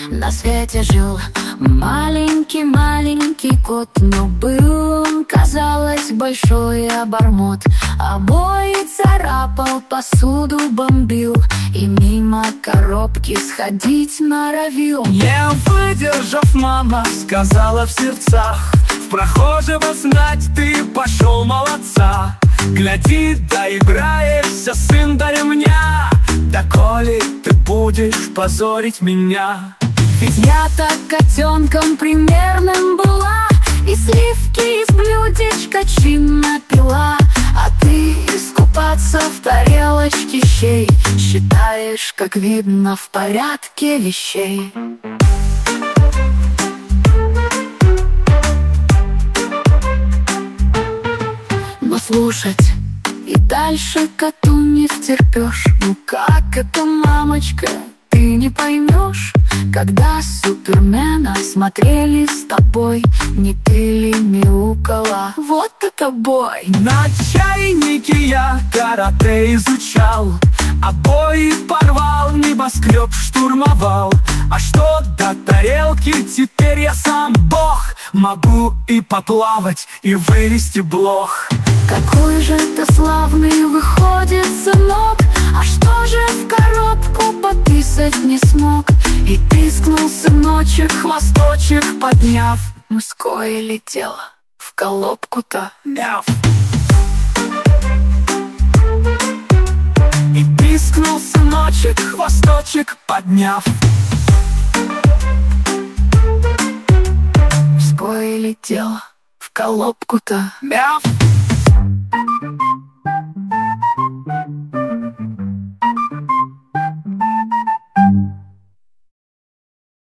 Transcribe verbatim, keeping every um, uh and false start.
На свете жил маленький-маленький кот, но был он, казалось, большой обормот. Обои царапал, посуду бомбил и мимо коробки сходить норовил. Не выдержав, мама сказала в сердцах: в прохожего знать ты пошел молодца. Гляди, доиграешься, сын, до ремня, доколе ты будешь позорить меня. Ведь я-то котенком примерным была, и сливки из блюдечка чинно пила. А ты искупаться в тарелочке щей считаешь, как видно, в порядке вещей. Но слушать и дальше коту не втерпешь. Ну как это, мамочка, ты не поймешь? Когда Супермена смотрели с тобой, не ты ли мяукала? Вот это бой! На чайнике я карате изучал, обои порвал, небоскреб штурмовал. А что до тарелки, теперь я сам бог, могу и поплавать, и вывести блох. Какой же ты славный выходит, сынок, а что же в коробку пописать не смог? И пискнул сыночек, хвосточек подняв, мужское летело в колобку-то мяв. И пискнул сыночек, хвосточек подняв. Мужское летело в колобку-то мяв.